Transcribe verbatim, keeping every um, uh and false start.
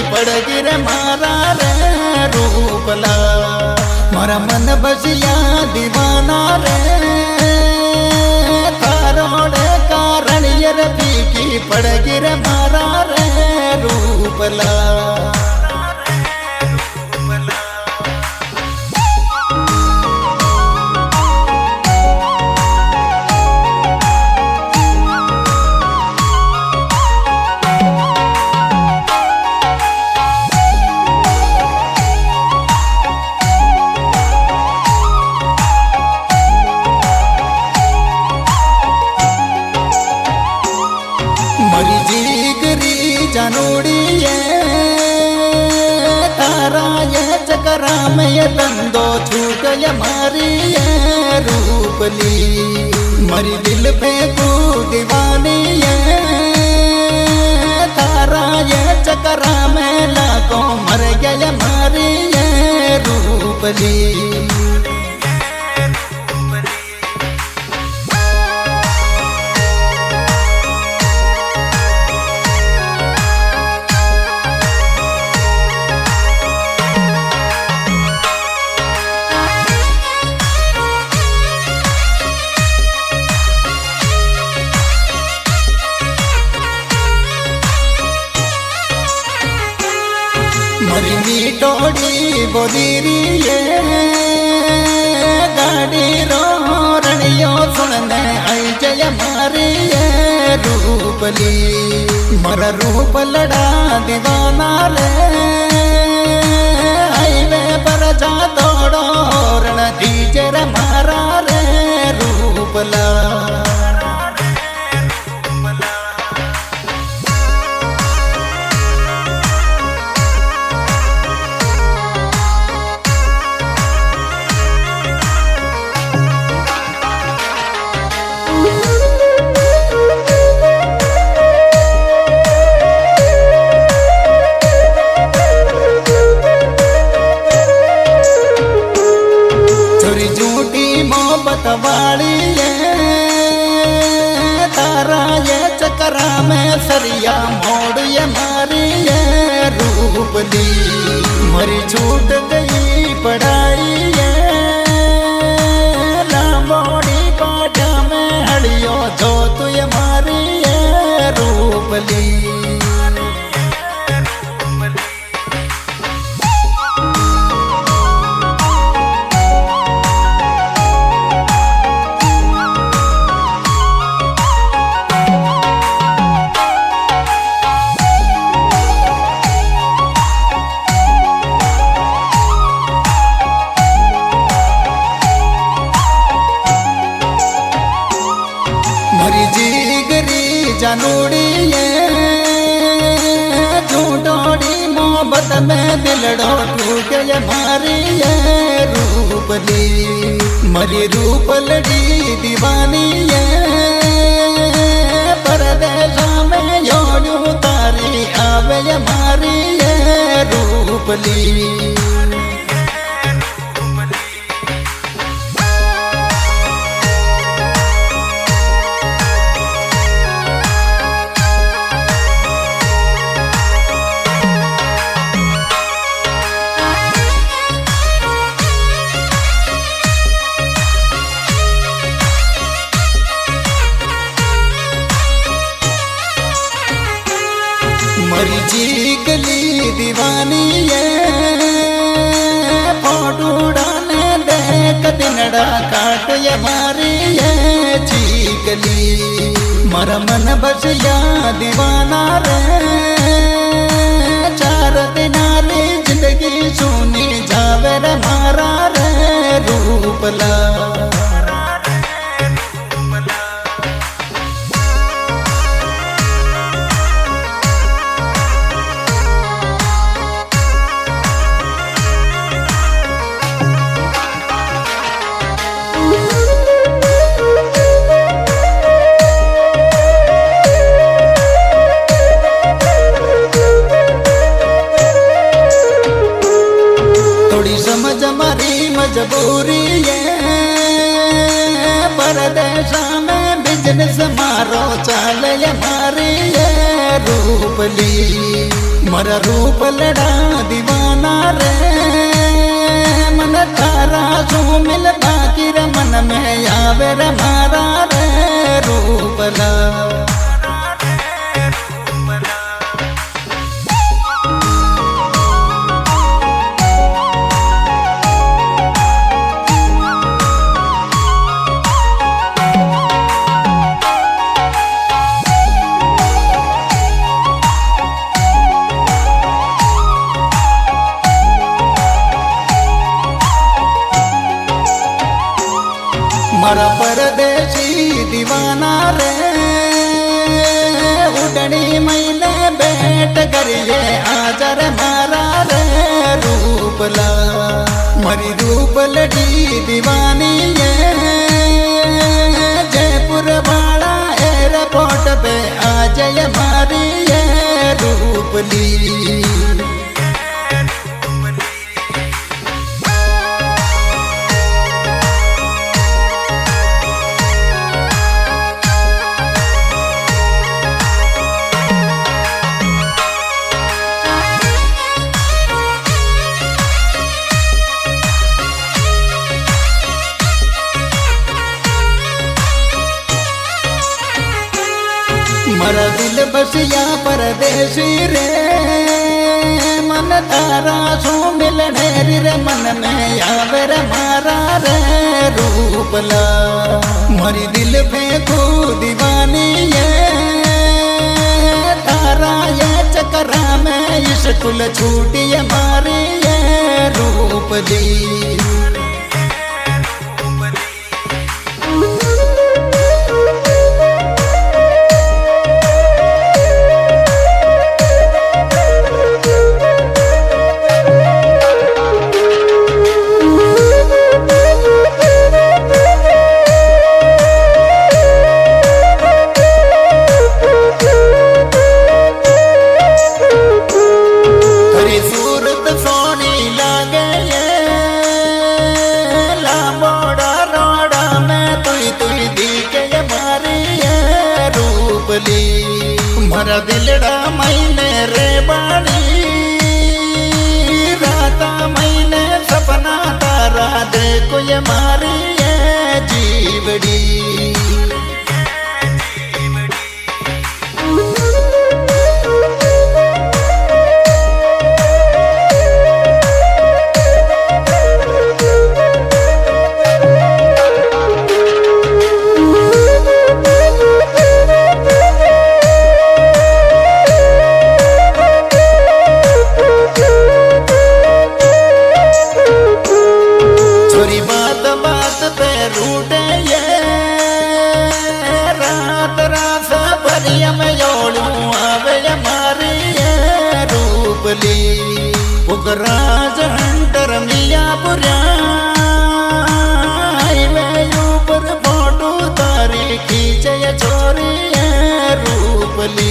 पड़ गिर मारा रे रूपला मारा मन बसिया दीवाना रे तारोड़े कारण ये फीकी पड़ गिर मारा रे रूपला जानोड़ी ये तारा ये चकरा में ये तंदो छूट ये मारी ये रूपली मरी दिल पे को दीवानी ये तारा ये चकरा में लाखों मर गया ये मारी ये रूपली मरी मीटोड़ी बोदीरी ये गाड़ी रो रणियो सुनने आई जय मारी ये रूपली मर रूप लड़ा दीवाना रे हाईवे पर जा दौड़ो रण दीजे रे मारा रे रूपला वाली ये तारा ये चकरा में सरिया मोड़ ये मारी ये रूपली मरी छूट गई पढ़ाई ये लामोड़ी पाटा में हड़ियो जो तू ये मारी ये रूपली जानोड़ी ये झूठोड़ी मोहब्बत में दिलड़ो टूट ये मारी ये रूपली मरी रूप लड़ी दीवानी ये परदेशा में योड़ू तारी आवे ये मारी ये रूपली मरी जी गली दीवानी ये फोटो डाने देख दिनड़ा काट ये मारी ये चीकली मर मन बसिया दीवाना रे चार दिनारी जिंदगी सुनी जावे रे मारा रे रूपला मजबूरी ये परदेशा में बिजनेस मारो चाल ये मारी ये रूपली मरा रूप लड़ा दीवाना रे मन तारा सो मिल बाकी रे मन में आवे रे मारा रे रूपला मरा परदेसी दीवाना रे उड़नी मैंने बैठ करिए आजर मारा रे रूपला मरी रूप लड़ी दीवानी ये जयपुर वाला एयरपोर्ट पे आ जाए मारी ये रूपली मरा दिल बसिया परदेसी रे मन तारा सो मिल ढेरी रे मन में आवे रे मारा रे रूपला मरी दिल फेंकू दीवानी ये तारा ये चकरा में स्कूल छूटी मारी ये रूपली मरा दिलड़ा मैंने रे बाड़ी राता मैंने सपना तारा देखो ये मारी ये जीवड़ी राज हंटर मियापुरा हाईवे ऊपर फोटो तारी खींचे छोरी रूपली